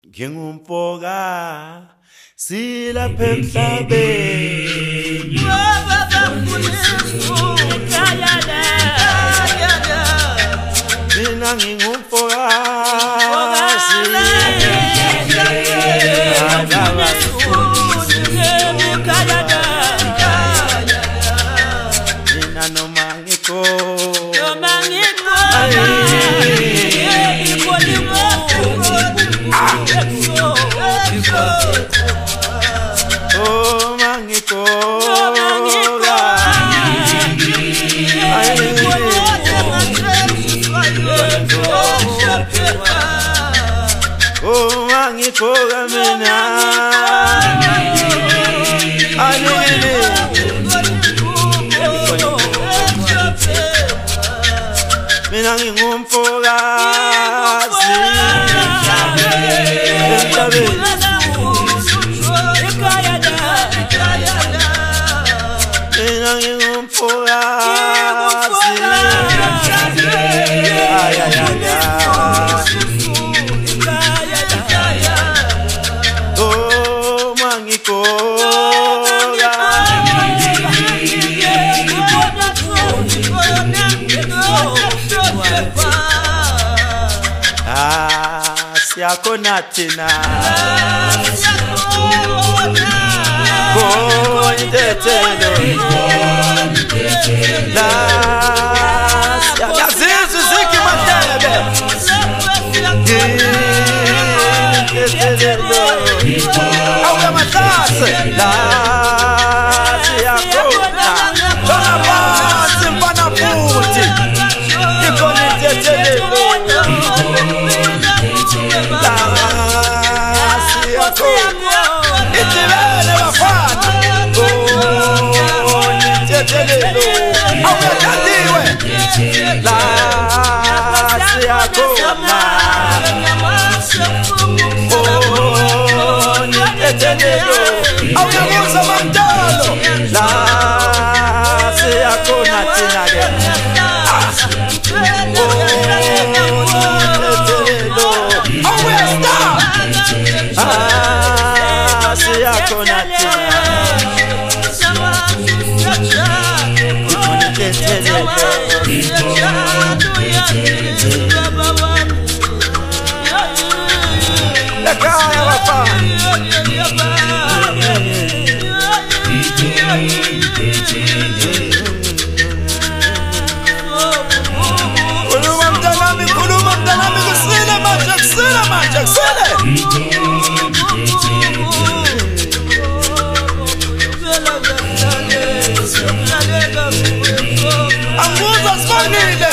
ngingumfoka silapha emhlabeni mina ngingumfoka mina noma ngikho ngikhoka mina mina ngingumfokazi emhlabeni mina ngingumfokazi siyakhona thina konitethelo la siyazizwa ziki mandebe konitethelo awuya mahlase la siyakhona baba simfana futhi ikonitethelo itibele bafana nitetelelo awuyathandiwe la siyakhona nitetelelo awuyabuza amantolo la siyakhona thina-ke nitetelelo awuyastop siyakhona thina ekhaya bafana khuluma mntanami kusile manje kusile anguza sibangile